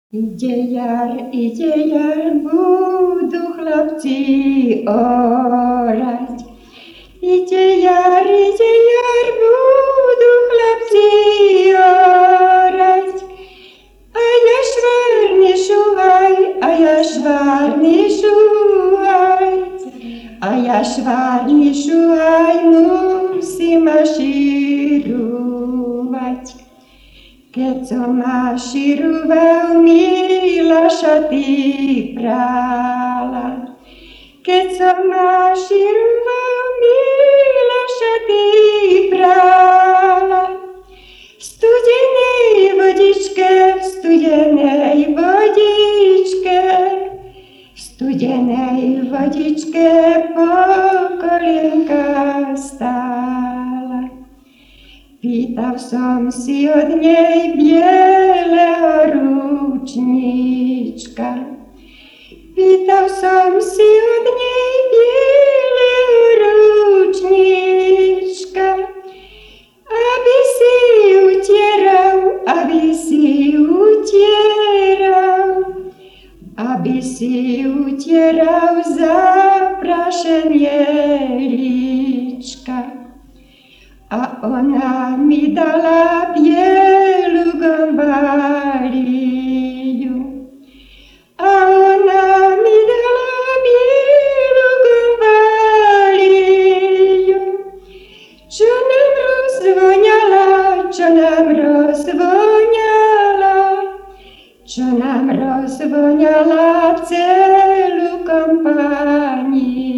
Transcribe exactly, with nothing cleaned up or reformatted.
Idzie jar, idzie jar, budu chlapci orać. Idzie jar, idzie jar, budu chlapci orać. A ja szwarny szuchaj, a ja szwarny szuchaj. A ja szwarny szuchaj, musím mašírovať. Keď som mašíroval, milá šaty prala. Keď som mašíroval, milá šaty prala. V studenej vodičke, v studenej vodičke, v studenej vodičke po kolienka stála. Pýtal som si od nej bieleho ručníčka. Pýtal som si od nej bieleho ručníčka, aby si utieral, aby si utieral, aby si utieral zaprašenie líčka. A ona mi dala bielu gombáriu. A ona mi dala bielu gombáriu, čo nám rozvoňala, čo nám rozvoňala, čo nám rozvoňala celú kompániu.